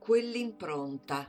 Quell'impronta.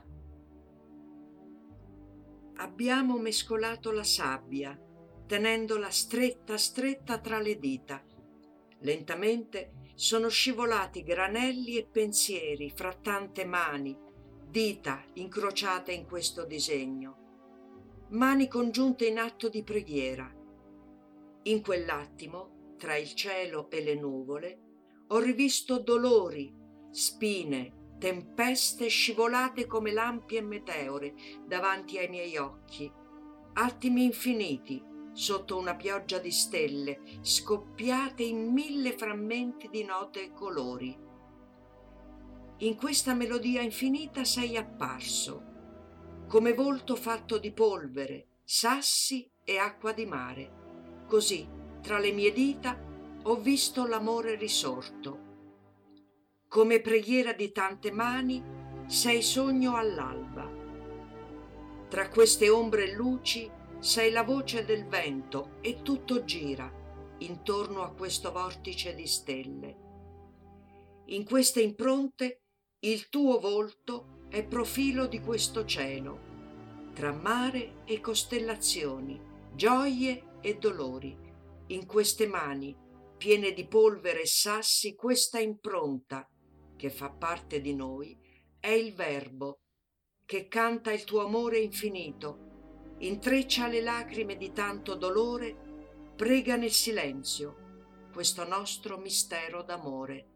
Abbiamo mescolato la sabbia, tenendola stretta stretta tra le dita. Lentamente sono scivolati granelli e pensieri fra tante mani, dita incrociate in questo disegno, mani congiunte in atto di preghiera. In quell'attimo, tra il cielo e le nuvole, ho rivisto dolori, spine, tempeste scivolate come lampi e meteore davanti ai miei occhi, attimi infiniti sotto una pioggia di stelle scoppiate in 1000 frammenti di note e colori. In questa melodia infinita sei apparso, come volto fatto di polvere, sassi e acqua di mare. Così, tra le mie dita, ho visto l'amore risorto. Come preghiera di tante mani, sei sogno all'alba. Tra queste ombre e luci sei la voce del vento e tutto gira intorno a questo vortice di stelle. In queste impronte il tuo volto è profilo di questo cielo, tra mare e costellazioni, gioie e dolori. In queste mani, piene di polvere e sassi, questa impronta, che fa parte di noi, è il verbo, che canta il tuo amore infinito, intreccia le lacrime di tanto dolore, prega nel silenzio questo nostro mistero d'amore.